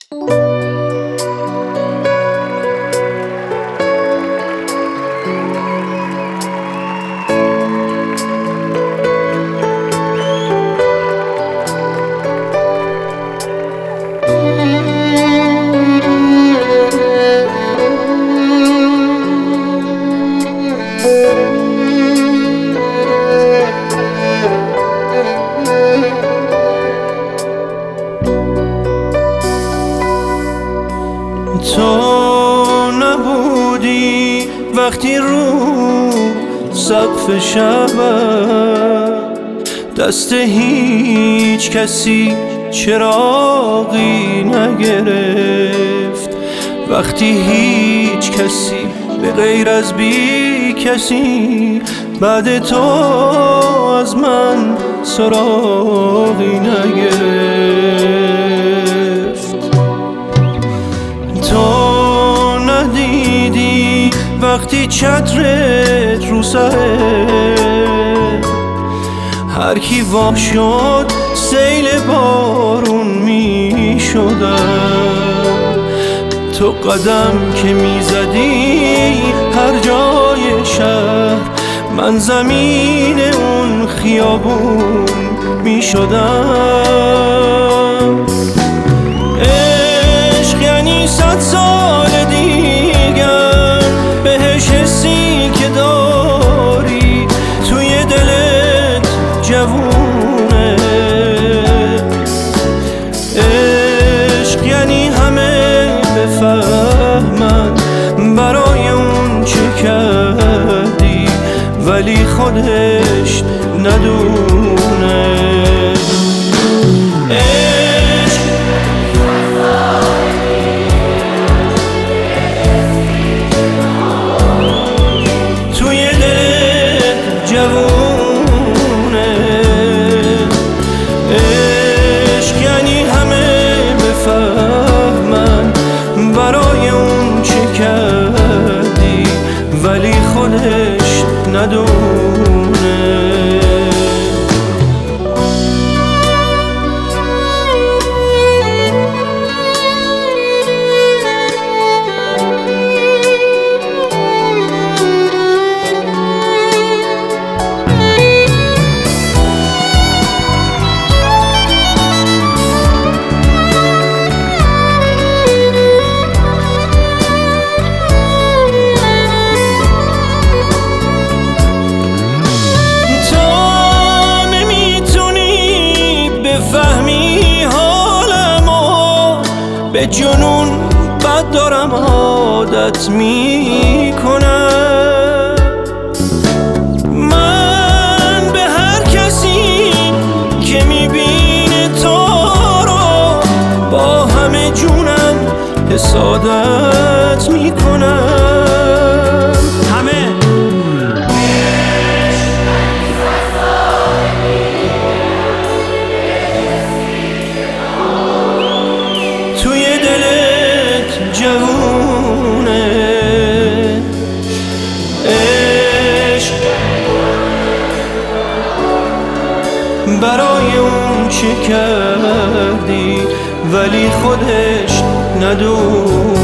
تو نبودی وقتی رو سقف شبم دست هیچ کسی چراغی نگرفت، وقتی هیچ کسی به غیر از بی کسی بعد تو از من سراغی نگرفت. تو ندیدی وقتی چترت رو سره هر کی وا شد سیل بارون می شدم، تو قدم که می زدی هر جای شهر من زمین اون خیابون می شدم. عشق یعنی 100 سال دیگر بهش حسی که داری توی دلت جوونه. عشق یعنی همه بفهمن برای اون چه کردی ولی خودش ندونه. توی دلت جوونه. عشق یعنی همه بفهمن برای اون چه کردی ولی خودش ندونه. به جنون بد دارم عادت میکنم، من به هر کسی که میبینه تو رو با همه جونم حسادت میکنم. همه توی دلت جوونه. عشق برای اون چه کردی ولی خودش ندونه.